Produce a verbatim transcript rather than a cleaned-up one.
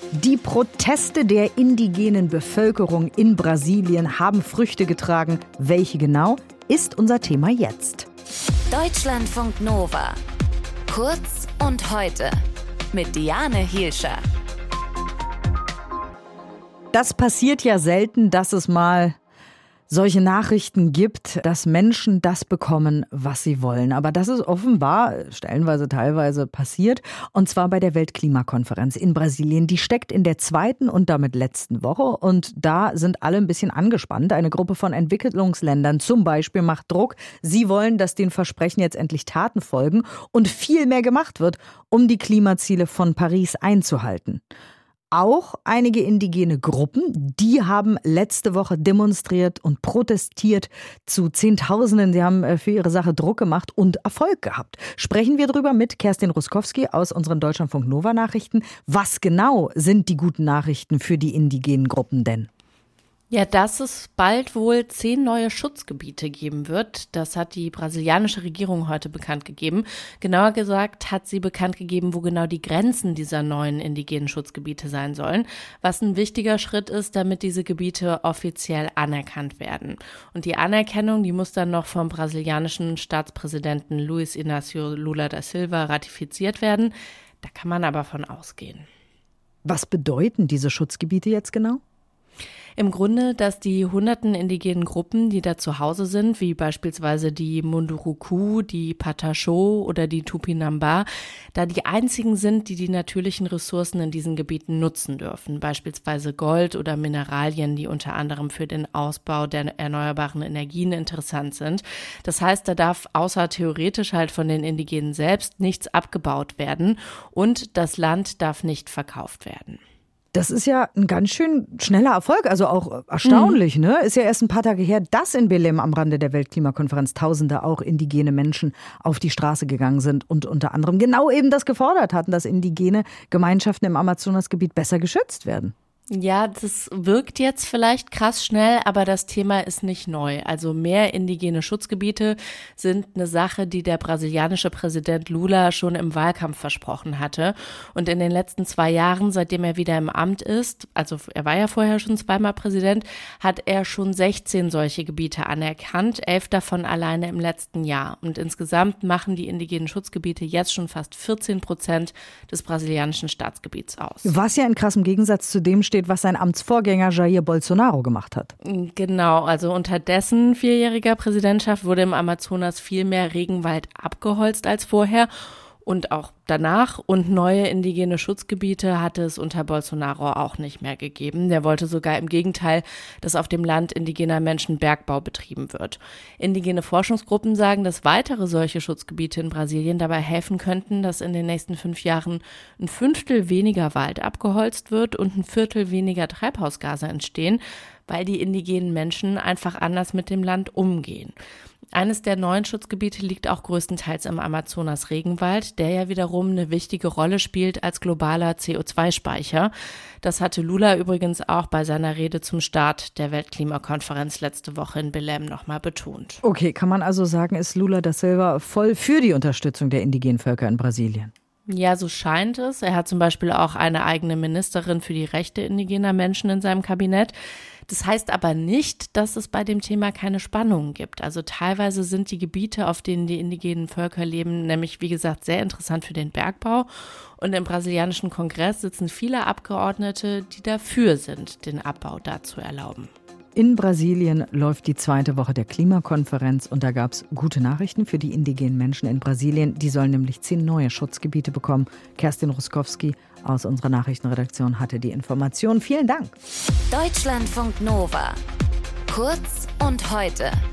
Die Proteste der indigenen Bevölkerung in Brasilien haben Früchte getragen. Welche genau, ist unser Thema jetzt. Deutschlandfunk Nova. Kurz und heute. Mit Diane Hielscher. Das passiert ja selten, dass es mal solche Nachrichten gibt, dass Menschen das bekommen, was sie wollen. Aber das ist offenbar stellenweise, teilweise passiert. Und zwar bei der Weltklimakonferenz in Brasilien. Die steckt in der zweiten und damit letzten Woche. Und da sind alle ein bisschen angespannt. Eine Gruppe von Entwicklungsländern zum Beispiel macht Druck. Sie wollen, dass den Versprechen jetzt endlich Taten folgen und viel mehr gemacht wird, um die Klimaziele von Paris einzuhalten. Auch einige indigene Gruppen, die haben letzte Woche demonstriert und protestiert zu Zehntausenden. Sie haben für ihre Sache Druck gemacht und Erfolg gehabt. Sprechen wir drüber mit Kerstin Ruskowski aus unseren Deutschlandfunk Nova Nachrichten. Was genau sind die guten Nachrichten für die indigenen Gruppen denn? Ja, dass es bald wohl zehn neue Schutzgebiete geben wird. Das hat die brasilianische Regierung heute bekannt gegeben. Genauer gesagt hat sie bekannt gegeben, wo genau die Grenzen dieser neuen indigenen Schutzgebiete sein sollen, was ein wichtiger Schritt ist, damit diese Gebiete offiziell anerkannt werden. Und die Anerkennung, die muss dann noch vom brasilianischen Staatspräsidenten Luiz Inácio Lula da Silva ratifiziert werden. Da kann man aber von ausgehen. Was bedeuten diese Schutzgebiete jetzt genau? Im Grunde, dass die hunderten indigenen Gruppen, die da zu Hause sind, wie beispielsweise die Munduruku, die Pataxó oder die Tupinambá, da die einzigen sind, die die natürlichen Ressourcen in diesen Gebieten nutzen dürfen, beispielsweise Gold oder Mineralien, die unter anderem für den Ausbau der erneuerbaren Energien interessant sind. Das heißt, da darf außer theoretisch halt von den Indigenen selbst nichts abgebaut werden und das Land darf nicht verkauft werden. Das ist ja ein ganz schön schneller Erfolg, also auch erstaunlich, mhm. ne? Ist ja erst ein paar Tage her, dass in Belém am Rande der Weltklimakonferenz Tausende auch indigene Menschen auf die Straße gegangen sind und unter anderem genau eben das gefordert hatten, dass indigene Gemeinschaften im Amazonasgebiet besser geschützt werden. Ja, das wirkt jetzt vielleicht krass schnell, aber das Thema ist nicht neu. Also mehr indigene Schutzgebiete sind eine Sache, die der brasilianische Präsident Lula schon im Wahlkampf versprochen hatte. Und in den letzten zwei Jahren, seitdem er wieder im Amt ist, also er war ja vorher schon zweimal Präsident, hat er schon sechzehn solche Gebiete anerkannt, elf davon alleine im letzten Jahr. Und insgesamt machen die indigenen Schutzgebiete jetzt schon fast vierzehn Prozent des brasilianischen Staatsgebiets aus. Was ja in krassem Gegensatz zu dem steht, was sein Amtsvorgänger Jair Bolsonaro gemacht hat. Genau, also unter dessen vierjähriger Präsidentschaft wurde im Amazonas viel mehr Regenwald abgeholzt als vorher und auch danach. Und neue indigene Schutzgebiete hatte es unter Bolsonaro auch nicht mehr gegeben. Der wollte sogar im Gegenteil, dass auf dem Land indigener Menschen Bergbau betrieben wird. Indigene Forschungsgruppen sagen, dass weitere solche Schutzgebiete in Brasilien dabei helfen könnten, dass in den nächsten fünf Jahren ein Fünftel weniger Wald abgeholzt wird und ein Viertel weniger Treibhausgase entstehen, weil die indigenen Menschen einfach anders mit dem Land umgehen. Eines der neuen Schutzgebiete liegt auch größtenteils im Amazonas-Regenwald, der ja wiederum eine wichtige Rolle spielt als globaler C O zwei Speicher. Das hatte Lula übrigens auch bei seiner Rede zum Start der Weltklimakonferenz letzte Woche in Belém nochmal betont. Okay, kann man also sagen, ist Lula da Silva voll für die Unterstützung der indigenen Völker in Brasilien? Ja, so scheint es. Er hat zum Beispiel auch eine eigene Ministerin für die Rechte indigener Menschen in seinem Kabinett. Das heißt aber nicht, dass es bei dem Thema keine Spannungen gibt. Also teilweise sind die Gebiete, auf denen die indigenen Völker leben, nämlich wie gesagt sehr interessant für den Bergbau. Und im brasilianischen Kongress sitzen viele Abgeordnete, die dafür sind, den Abbau da zu erlauben. In Brasilien läuft die zweite Woche der Klimakonferenz und da gab es gute Nachrichten für die indigenen Menschen in Brasilien. Die sollen nämlich zehn neue Schutzgebiete bekommen. Kerstin Ruskowski aus unserer Nachrichtenredaktion hatte die Information. Vielen Dank. Deutschlandfunk Nova. Kurz und heute.